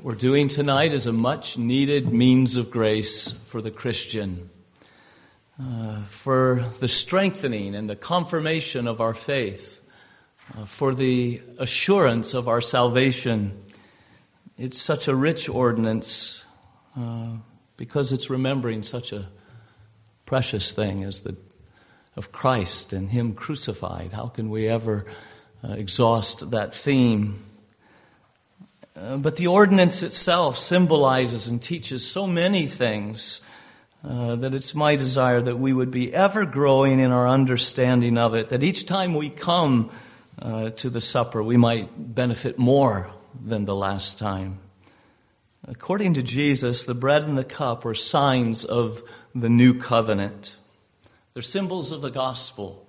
What we're doing tonight is a much-needed means of grace for the Christian, for the strengthening and the confirmation of our faith, for the assurance of our salvation. It's such a rich ordinance because it's remembering such a precious thing as of Christ and Him crucified. How can we ever exhaust that theme? But the ordinance itself symbolizes and teaches so many things that it's my desire that we would be ever growing in our understanding of it, that each time we come to the supper, we might benefit more than the last time. According to Jesus, the bread and the cup are signs of the new covenant. They're symbols of the gospel.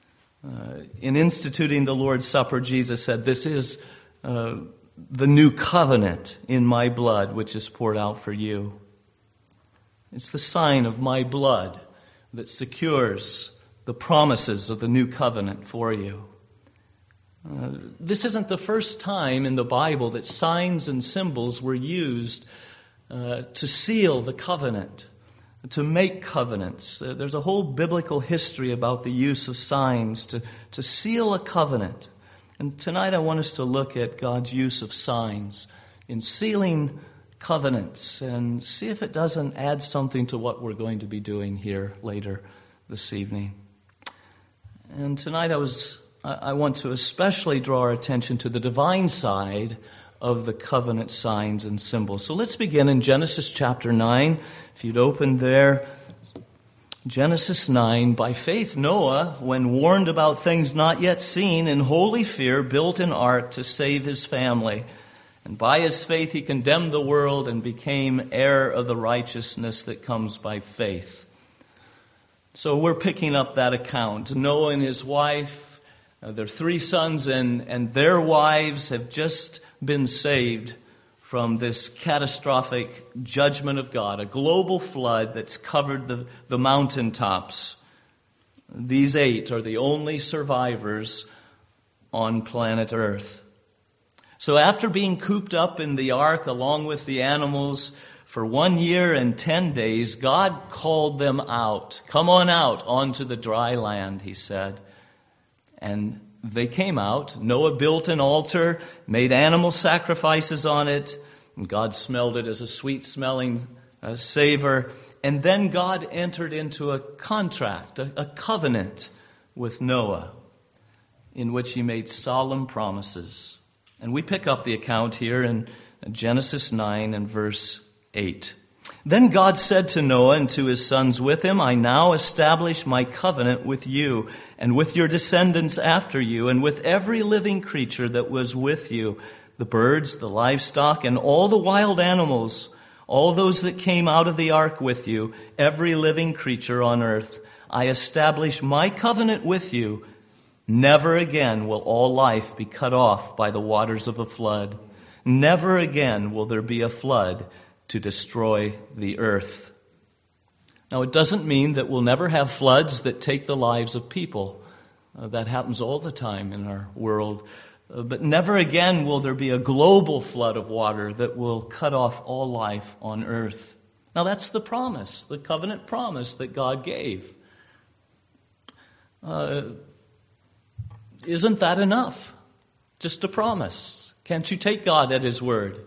In instituting the Lord's Supper, Jesus said, "This is the new covenant in my blood, which is poured out for you." It's the sign of my blood that secures the promises of the new covenant for you. This isn't the first time in the Bible that signs and symbols were used to seal the covenant, to make covenants. There's a whole biblical history about the use of signs to seal a covenant. And tonight I want us to look at God's use of signs in sealing covenants and see if it doesn't add something to what we're going to be doing here later this evening. And tonight I want to especially draw our attention to the divine side of the covenant signs and symbols. So let's begin in Genesis chapter 9. If you'd open there, Genesis 9, "By faith Noah, when warned about things not yet seen, in holy fear built an ark to save his family. And by his faith he condemned the world and became heir of the righteousness that comes by faith." So we're picking up that account. Noah and his wife, their 3 sons and their wives have just been saved from this catastrophic judgment of God, a global flood that's covered the mountaintops. These 8 are the only survivors on planet Earth. So after being cooped up in the ark along with the animals for 1 year and 10 days, God called them out. "Come on out onto the dry land," He said. And they came out. Noah built an altar, made animal sacrifices on it, and God smelled it as a sweet-smelling savor. And then God entered into a contract, a covenant with Noah, in which He made solemn promises. And we pick up the account here in Genesis 9 and verse 8. "Then God said to Noah and to his sons with him, I now establish my covenant with you and with your descendants after you and with every living creature that was with you, the birds, the livestock, and all the wild animals, all those that came out of the ark with you, every living creature on earth. I establish my covenant with you. Never again will all life be cut off by the waters of a flood. Never again will there be a flood to destroy the earth." Now, it doesn't mean that we'll never have floods that take the lives of people. That happens all the time in our world. But never again will there be a global flood of water that will cut off all life on earth. Now, that's the promise, the covenant promise that God gave. Isn't that enough? Just a promise. Can't you take God at His word?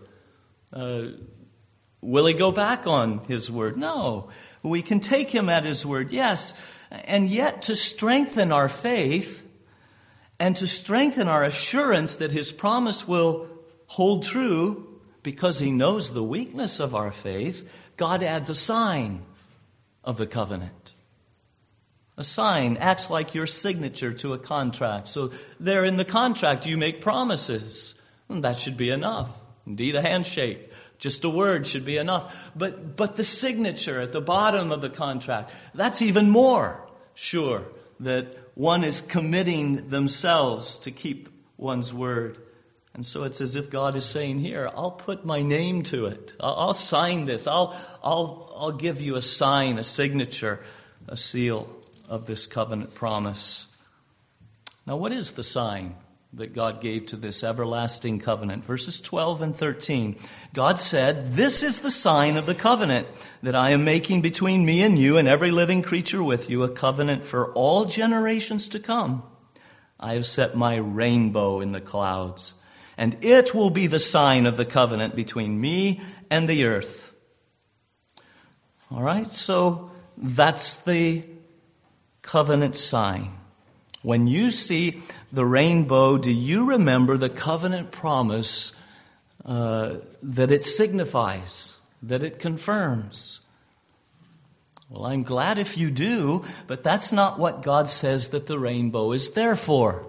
Will He go back on His word? No. We can take Him at His word, yes. And yet to strengthen our faith and to strengthen our assurance that His promise will hold true, because He knows the weakness of our faith, God adds a sign of the covenant. A sign acts like your signature to a contract. So there in the contract you make promises. And that should be enough. Indeed, a handshake. Just a word should be enough. But the signature at the bottom of the contract, that's even more sure that one is committing themselves to keep one's word. And so it's as if God is saying here, I'll put my name to it. I'll sign this. I'll give you a sign, a signature, a seal of this covenant promise. Now, what is the sign that God gave to this everlasting covenant. Verses 12 and 13. God said, "This is the sign of the covenant that I am making between me and you and every living creature with you, a covenant for all generations to come. I have set my rainbow in the clouds, and it will be the sign of the covenant between me and the earth." All right, so that's the covenant sign. When you see the rainbow, do you remember the covenant promise that it signifies, that it confirms? Well, I'm glad if you do, but that's not what God says that the rainbow is there for.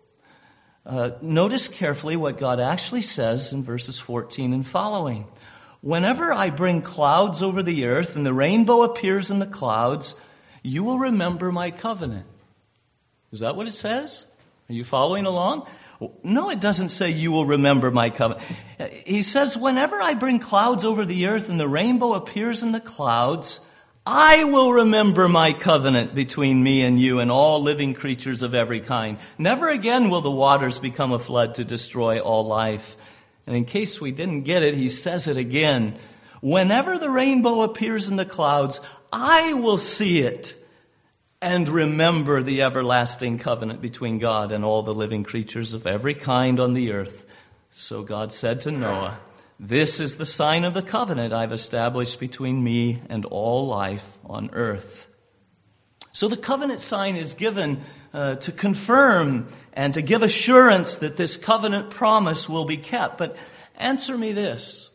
Notice carefully what God actually says in verses 14 and following. "Whenever I bring clouds over the earth and the rainbow appears in the clouds, you will remember my covenant." Is that what it says? Are you following along? No, it doesn't say you will remember my covenant. He says, whenever I bring clouds over the earth and the rainbow appears in the clouds, I will remember my covenant between me and you and all living creatures of every kind. Never again will the waters become a flood to destroy all life. And in case we didn't get it, he says it again. Whenever the rainbow appears in the clouds, I will see it and remember the everlasting covenant between God and all the living creatures of every kind on the earth. So God said to Noah, "This is the sign of the covenant I've established between me and all life on earth." So the covenant sign is given to confirm and to give assurance that this covenant promise will be kept. But answer me this.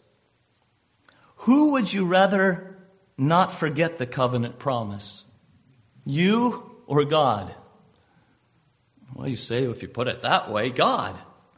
Who would you rather not forget the covenant promise? You or God? Well, you say, if you put it that way, God.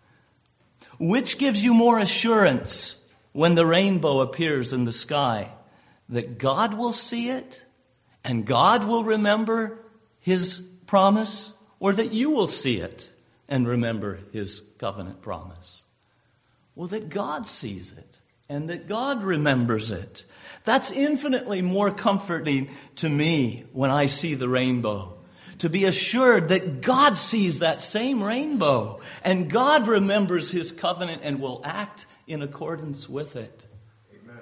Which gives you more assurance when the rainbow appears in the sky? That God will see it and God will remember his promise, or that you will see it and remember his covenant promise? Well, that God sees it and that God remembers it. That's infinitely more comforting to me when I see the rainbow. To be assured that God sees that same rainbow and God remembers his covenant and will act in accordance with it. Amen.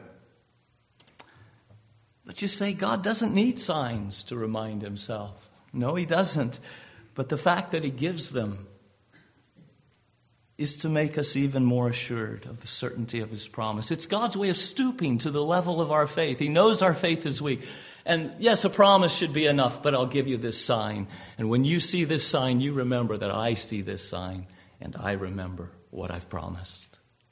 But you say God doesn't need signs to remind himself. No, he doesn't. But the fact that he gives them is to make us even more assured of the certainty of his promise. It's God's way of stooping to the level of our faith. He knows our faith is weak. And yes, a promise should be enough, but I'll give you this sign. And when you see this sign, you remember that I see this sign, and I remember what I've promised.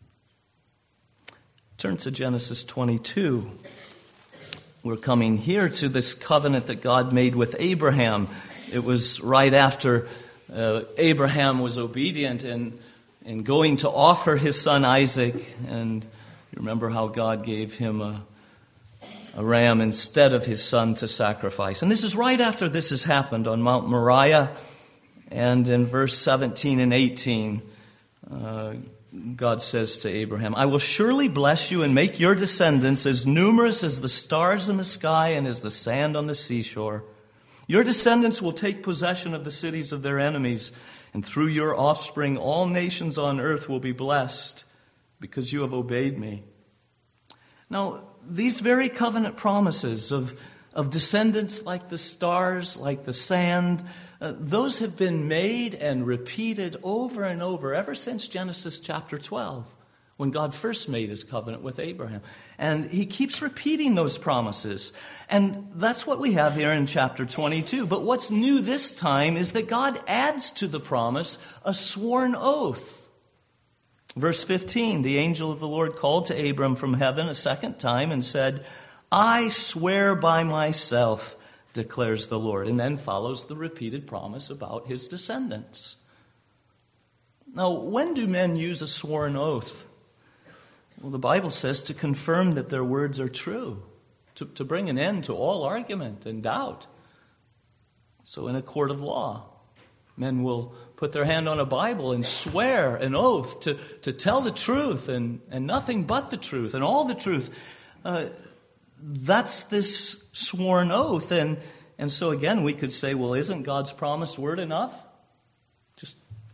Turn to Genesis 22. We're coming here to this covenant that God made with Abraham. It was right after Abraham was obedient in going to offer his son Isaac. And you remember how God gave him a ram instead of his son to sacrifice. And this is right after this has happened on Mount Moriah. And in verse 17 and 18, God says to Abraham, "I will surely bless you and make your descendants as numerous as the stars in the sky and as the sand on the seashore. Your descendants will take possession of the cities of their enemies, and through your offspring all nations on earth will be blessed because you have obeyed me." Now, these very covenant promises of descendants like the stars, like the sand, those have been made and repeated over and over ever since Genesis chapter 12, when God first made his covenant with Abraham. And he keeps repeating those promises. And that's what we have here in chapter 22. But what's new this time is that God adds to the promise a sworn oath. Verse 15, the angel of the Lord called to Abram from heaven a second time and said, "I swear by myself, declares the Lord." And then follows the repeated promise about his descendants. Now, when do men use a sworn oath? Well, the Bible says to confirm that their words are true, to bring an end to all argument and doubt. So in a court of law, men will put their hand on a Bible and swear an oath to tell the truth and nothing but the truth and all the truth. That's this sworn oath. And so again, we could say, well, isn't God's promised word enough? Just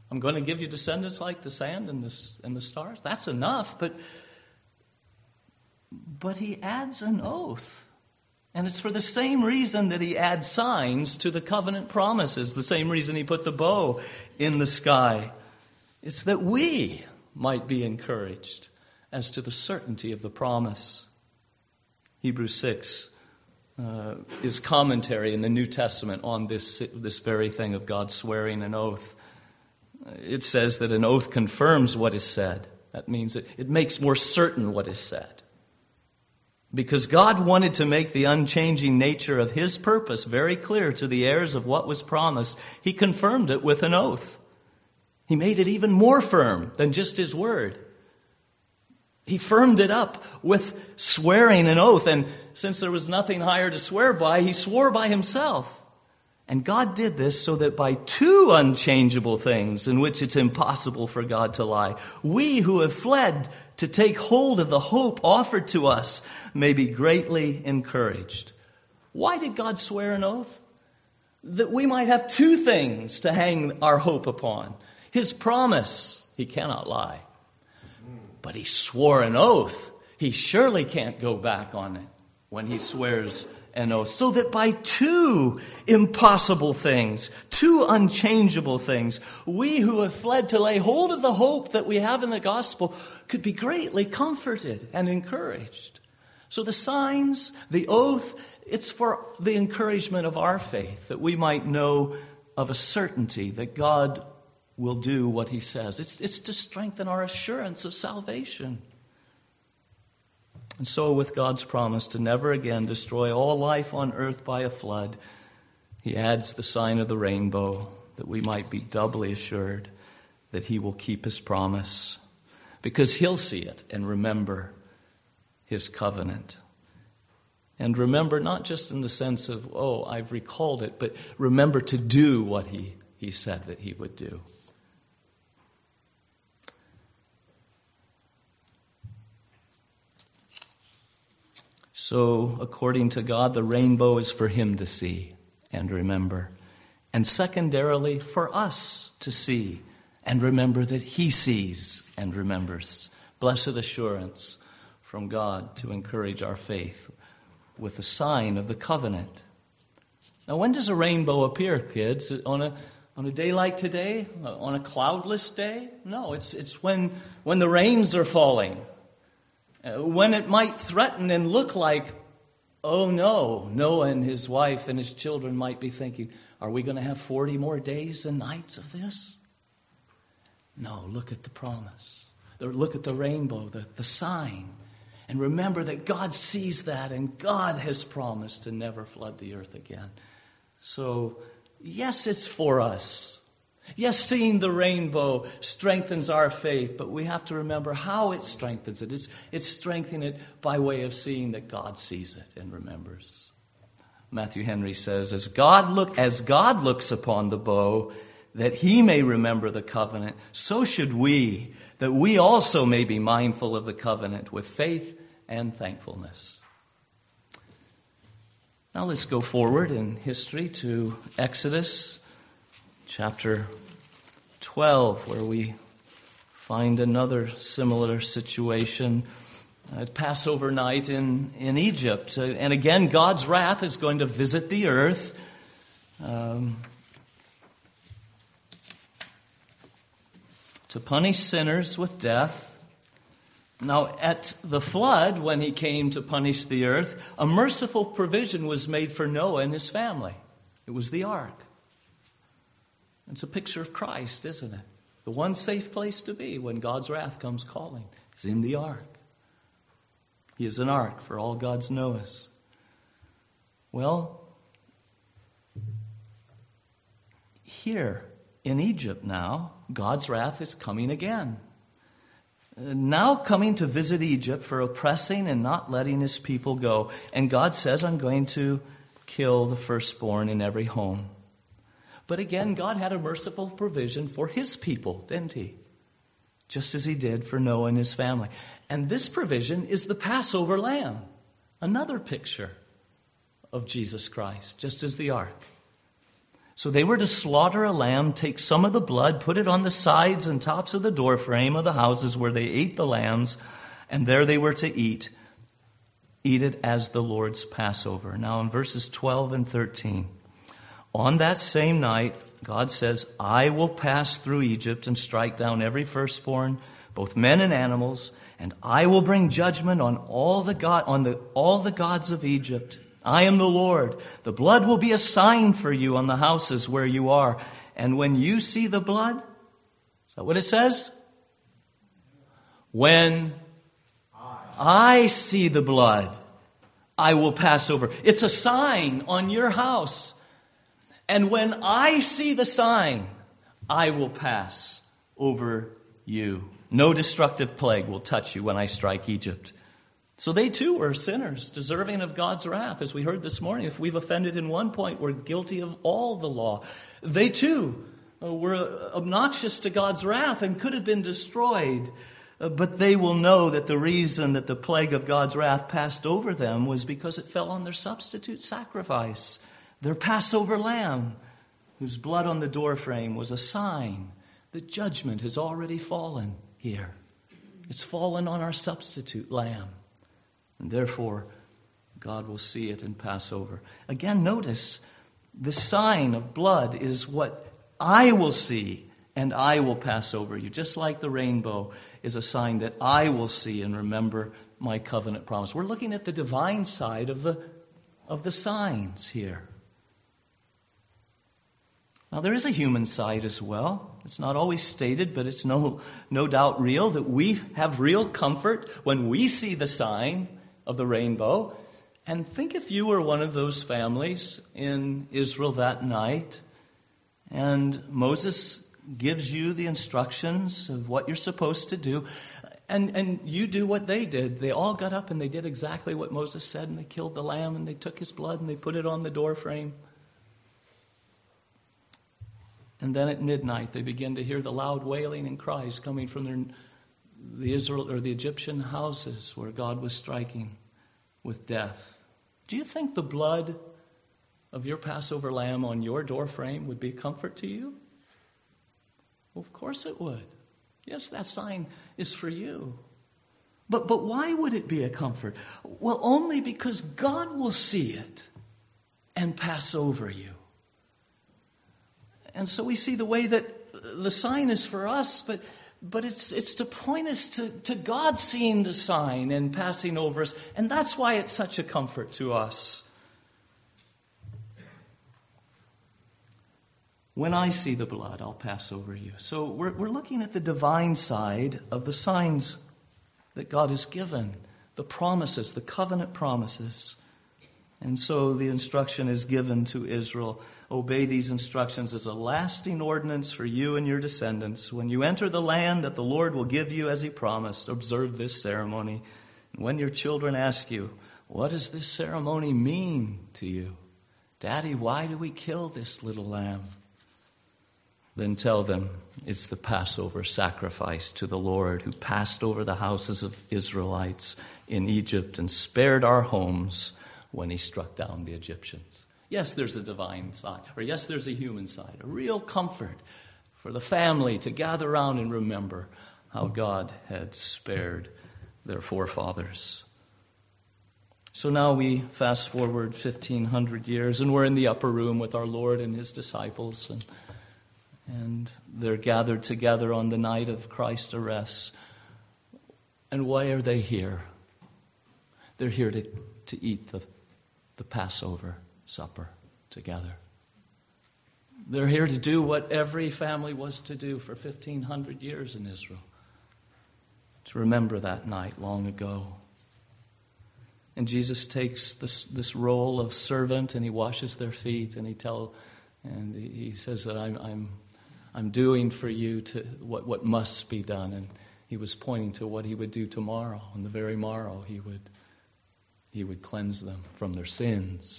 I'm going to give you descendants like the sand and the stars. That's enough, but he adds an oath. And it's for the same reason that he adds signs to the covenant promises, the same reason he put the bow in the sky. It's that we might be encouraged as to the certainty of the promise. Hebrews 6 is commentary in the New Testament on this very thing of God swearing an oath. It says that an oath confirms what is said. That means that it makes more certain what is said. Because God wanted to make the unchanging nature of His purpose very clear to the heirs of what was promised, He confirmed it with an oath. He made it even more firm than just His word. He firmed it up with swearing an oath. And since there was nothing higher to swear by, He swore by Himself. And God did this so that by two unchangeable things in which it's impossible for God to lie, we who have fled to take hold of the hope offered to us may be greatly encouraged. Why did God swear an oath? That we might have two things to hang our hope upon. His promise, He cannot lie. But He swore an oath. He surely can't go back on it when He swears an oath. So that by two impossible things, two unchangeable things, we who have fled to lay hold of the hope that we have in the gospel could be greatly comforted and encouraged. So the signs, the oath, it's for the encouragement of our faith, that we might know of a certainty that God will do what He says. It's to strengthen our assurance of salvation. And so with God's promise to never again destroy all life on earth by a flood, He adds the sign of the rainbow, that we might be doubly assured that He will keep His promise, because He'll see it and remember His covenant. And remember not just in the sense of, oh, I've recalled it, but remember to do what He said that He would do. So, according to God, the rainbow is for Him to see and remember. And secondarily, for us to see and remember that He sees and remembers. Blessed assurance from God to encourage our faith with the sign of the covenant. Now, when does a rainbow appear, kids? On a day like today? On a cloudless day? No, it's when the rains are falling. When it might threaten and look like, oh no, Noah and his wife and his children might be thinking, are we going to have 40 more days and nights of this? No, look at the promise. Look at the rainbow, the sign. And remember that God sees that and God has promised to never flood the earth again. So, yes, it's for us. Yes, seeing the rainbow strengthens our faith, but we have to remember how it strengthens it. It's strengthening it by way of seeing that God sees it and remembers. Matthew Henry says, as God looks upon the bow, that He may remember the covenant, so should we, that we also may be mindful of the covenant with faith and thankfulness. Now let's go forward in history to Exodus chapter 12, where we find another similar situation at Passover night in Egypt. And again, God's wrath is going to visit the earth. To punish sinners with death. Now, at the flood, when He came to punish the earth, a merciful provision was made for Noah and his family. It was the ark. It's a picture of Christ, isn't it? The one safe place to be when God's wrath comes calling is in the ark. He is an ark for all God's Noahs. Well, here in Egypt now, God's wrath is coming again. Now coming to visit Egypt for oppressing and not letting His people go. And God says, I'm going to kill the firstborn in every home. But again, God had a merciful provision for His people, didn't He? Just as He did for Noah and his family. And this provision is the Passover lamb. Another picture of Jesus Christ, just as the ark. So they were to slaughter a lamb, take some of the blood, put it on the sides and tops of the doorframe of the houses where they ate the lambs, and there they were to eat it as the Lord's Passover. Now in verses 12 and 13, on that same night, God says, I will pass through Egypt and strike down every firstborn, both men and animals, and I will bring judgment on all the gods of Egypt. I am the Lord. The blood will be a sign for you on the houses where you are. And when you see the blood, is that what it says? When I see the blood, I will pass over. It's a sign on your house. And when I see the sign, I will pass over you. No destructive plague will touch you when I strike Egypt. So they too were sinners, deserving of God's wrath. As we heard this morning, if we've offended in one point, we're guilty of all the law. They too were obnoxious to God's wrath and could have been destroyed. But they will know that the reason that the plague of God's wrath passed over them was because it fell on their substitute sacrifice, their Passover lamb, whose blood on the doorframe was a sign that judgment has already fallen here. It's fallen on our substitute lamb. And therefore, God will see it and pass over. Again, notice the sign of blood is what I will see and I will pass over you. Just like the rainbow is a sign that I will see and remember my covenant promise. We're looking at the divine side of the signs here. Now, there is a human side as well. It's not always stated, but it's no doubt real that we have real comfort when we see the sign of the rainbow. And think if you were one of those families in Israel that night, and Moses gives you the instructions of what you're supposed to do, and you do what they did. They all got up and they did exactly what Moses said, and they killed the lamb, and they took his blood, and they put it on the doorframe. And then at midnight, they begin to hear the loud wailing and cries coming from the Egyptian houses where God was striking with death. Do you think the blood of your Passover lamb on your doorframe would be a comfort to you? Well, of course it would. Yes, that sign is for you. But why would it be a comfort? Well, only because God will see it and pass over you. And so we see the way that the sign is for us, but it's to point us to God seeing the sign and passing over us. And that's why it's such a comfort to us. When I see the blood, I'll pass over you. So we're looking at the divine side of the signs that God has given, the promises, the covenant promises. And so the instruction is given to Israel. Obey these instructions as a lasting ordinance for you and your descendants. When you enter the land that the Lord will give you as he promised, observe this ceremony. And when your children ask you, what does this ceremony mean to you? Daddy, why do we kill this little lamb? Then tell them it's the Passover sacrifice to the Lord who passed over the houses of Israelites in Egypt and spared our homes when he struck down the Egyptians. Yes, there's a divine side, or yes, there's a human side, a real comfort for the family to gather around and remember how God had spared their forefathers. So now we fast forward 1,500 years, and we're in the upper room with our Lord and his disciples, and they're gathered together on the night of Christ's arrest. And why are they here? They're here to eat the Passover supper together. They're here to do what every family was to do for 1,500 years in Israel. To remember that night long ago. And Jesus takes this role of servant and he washes their feet and he says that I'm doing for you to what must be done. And he was pointing to what he would do tomorrow. On the very morrow he would cleanse them from their sins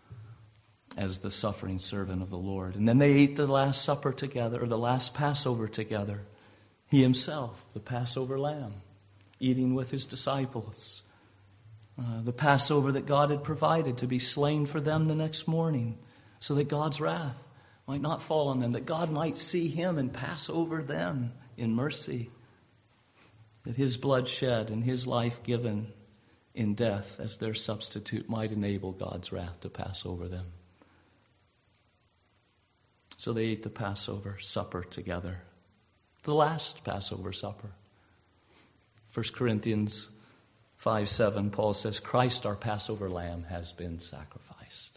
as the suffering servant of the Lord. And then they ate the Last Supper together, or the last Passover together. He himself, the Passover lamb, eating with his disciples. The Passover that God had provided to be slain for them the next morning, so that God's wrath might not fall on them, that God might see him and pass over them in mercy, that his blood shed and his life given in death as their substitute might enable God's wrath to pass over them. So they ate the Passover supper together, the last Passover supper. 1 Corinthians 5:7, Paul says, Christ, our Passover lamb, has been sacrificed.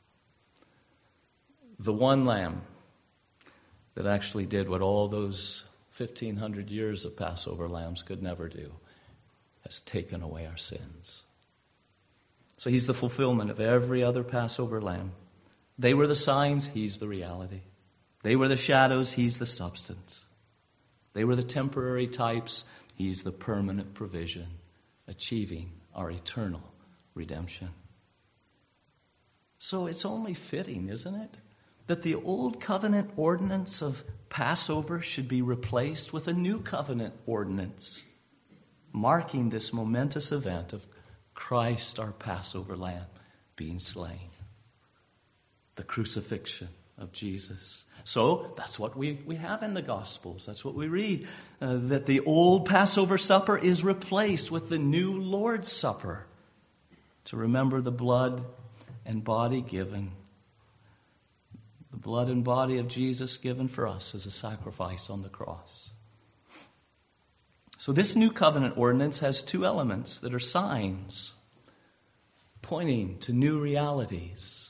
The one lamb that actually did what all those 1,500 years of Passover lambs could never do, has taken away our sins. So he's the fulfillment of every other Passover lamb. They were the signs, he's the reality. They were the shadows, he's the substance. They were the temporary types, he's the permanent provision, achieving our eternal redemption. So it's only fitting, isn't it, that the old covenant ordinance of Passover should be replaced with a new covenant ordinance, marking this momentous event of Christ, our Passover lamb, being slain. The crucifixion of Jesus. So that's what we have in the Gospels. That's what we read. That the old Passover supper is replaced with the new Lord's Supper to remember the blood and body given. The blood and body of Jesus given for us as a sacrifice on the cross. So this new covenant ordinance has two elements that are signs pointing to new realities.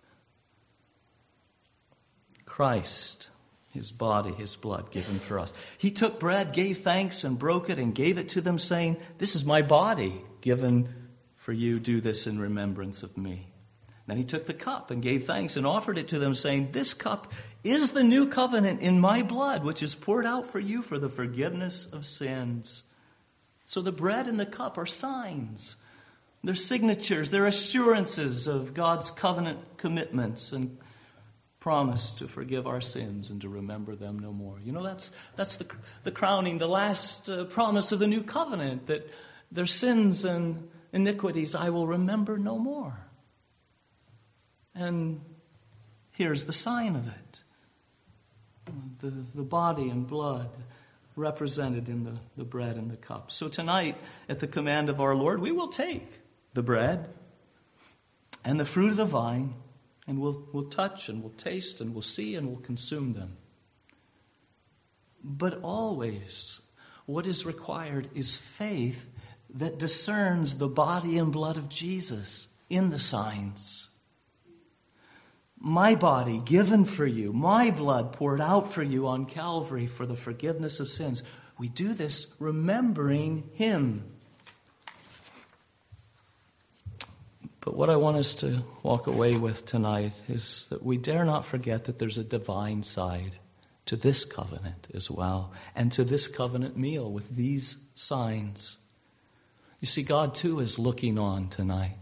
Christ, his body, his blood given for us. He took bread, gave thanks, and broke it and gave it to them, saying, "This is my body given for you. Do this in remembrance of me." Then he took the cup and gave thanks and offered it to them, saying, "This cup is the new covenant in my blood, which is poured out for you for the forgiveness of sins." So the bread and the cup are signs. They're signatures. They're assurances of God's covenant commitments and promise to forgive our sins and to remember them no more. You know, that's the crowning, the last promise of the new covenant, that their sins and iniquities I will remember no more. And here's the sign of it. The body and blood represented in the bread and the cup. So tonight, at the command of our Lord, we will take the bread and the fruit of the vine, and we'll touch and we'll taste and we'll see and we'll consume them. But always, what is required is faith that discerns the body and blood of Jesus in the signs. My body given for you, my blood poured out for you on Calvary for the forgiveness of sins. We do this remembering him. But what I want us to walk away with tonight is that we dare not forget that there's a divine side to this covenant as well, and to this covenant meal with these signs. You see, God too is looking on tonight.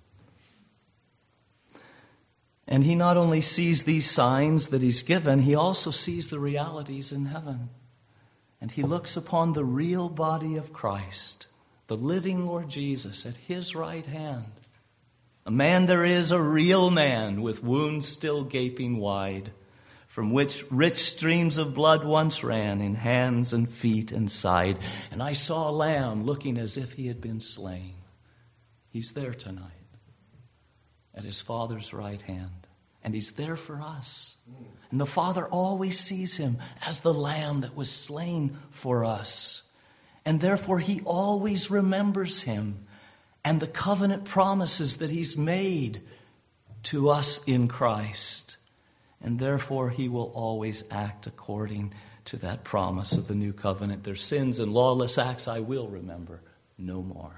And he not only sees these signs that he's given, he also sees the realities in heaven. And he looks upon the real body of Christ, the living Lord Jesus at his right hand. A man there is, a real man, with wounds still gaping wide, from which rich streams of blood once ran in hands and feet and side. And I saw a lamb looking as if he had been slain. He's there tonight at his Father's right hand. And he's there for us. And the Father always sees him as the lamb that was slain for us. And therefore he always remembers him and the covenant promises that he's made to us in Christ. And therefore he will always act according to that promise of the new covenant. Their sins and lawless acts I will remember no more.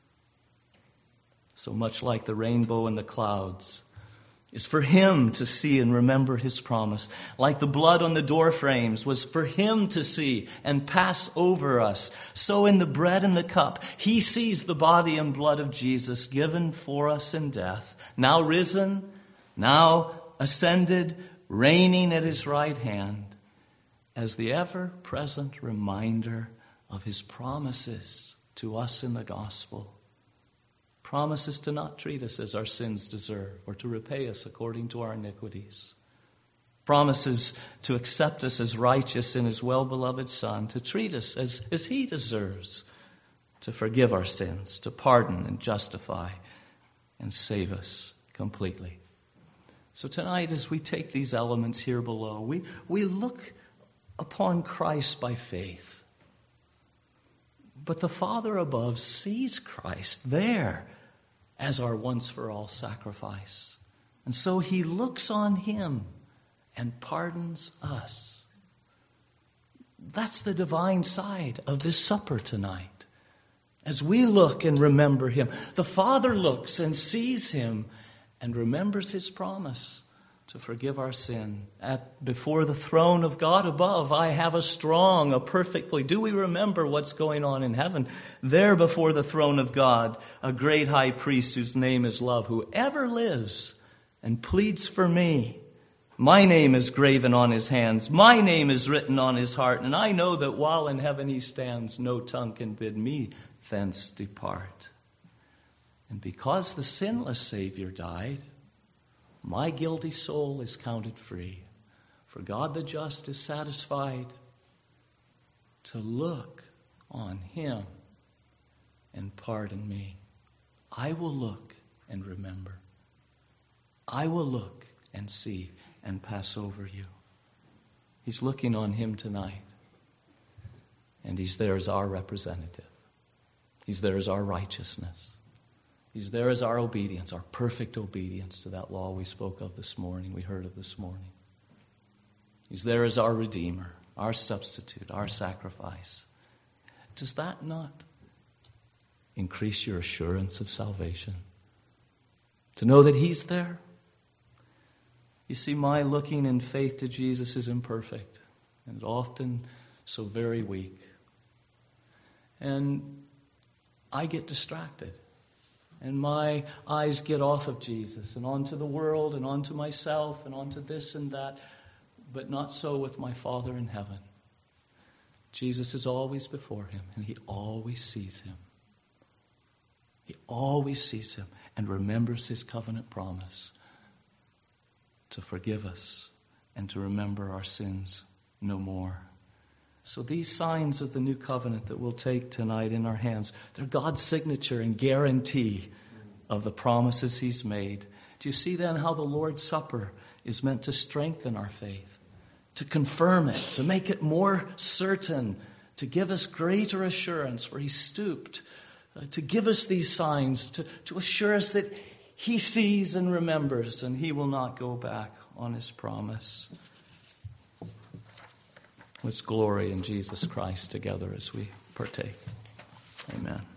So much like the rainbow and the clouds is for him to see and remember his promise. Like the blood on the door frames was for him to see and pass over us. So in the bread and the cup, he sees the body and blood of Jesus given for us in death, now risen, now ascended, reigning at his right hand, as the ever-present reminder of his promises to us in the gospel. Promises to not treat us as our sins deserve or to repay us according to our iniquities. promises to accept us as righteous in his well-beloved Son, to treat us as he deserves, to forgive our sins, to pardon and justify and save us completely. So tonight, as we take these elements here below, we look upon Christ by faith. But the Father above sees Christ there as our once-for-all sacrifice. And so he looks on him and pardons us. That's the divine side of this supper tonight. As we look and remember him, the Father looks and sees him and remembers his promise to forgive our sin. Before the throne of God above, I have a perfectly. Do we remember what's going on in heaven? There before the throne of God, a great high priest whose name is love, who ever lives and pleads for me. My name is graven on his hands. My name is written on his heart. And I know that while in heaven he stands, no tongue can bid me thence depart. And because the sinless Savior died, my guilty soul is counted free. For God the just is satisfied to look on him and pardon me. I will look and remember. I will look and see and pass over you. He's looking on him tonight. And he's there as our representative. He's there as our righteousness. He's there as our obedience, our perfect obedience to that law we spoke of this morning, we heard of this morning. He's there as our Redeemer, our substitute, our sacrifice. Does that not increase your assurance of salvation? To know that he's there? You see, my looking in faith to Jesus is imperfect and often so very weak. And I get distracted. And my eyes get off of Jesus and onto the world and onto myself and onto this and that. But not so with my Father in heaven. Jesus is always before him and he always sees him. He always sees him and remembers his covenant promise to forgive us and to remember our sins no more. So these signs of the new covenant that we'll take tonight in our hands, they're God's signature and guarantee of the promises he's made. Do you see then how the Lord's Supper is meant to strengthen our faith, to confirm it, to make it more certain, to give us greater assurance, for he stooped to give us these signs, to assure us that he sees and remembers and he will not go back on his promise. Let's glory in Jesus Christ together as we partake. Amen.